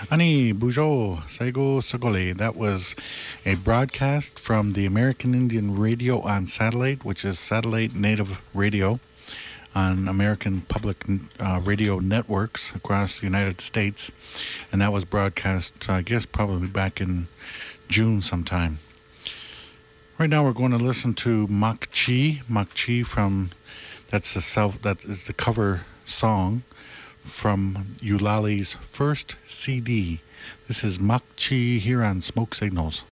Ani Bujo Saigo Sagole. That was a broadcast from the American Indian Radio on satellite, which is satellite native radio on American public radio networks across the United States. And that was broadcast, I guess, probably back in June sometime. Right now we're going to listen to Makchi. Makchi from, that is the cover song from Eulali's first CD. This is Makchi here on Smoke Signals.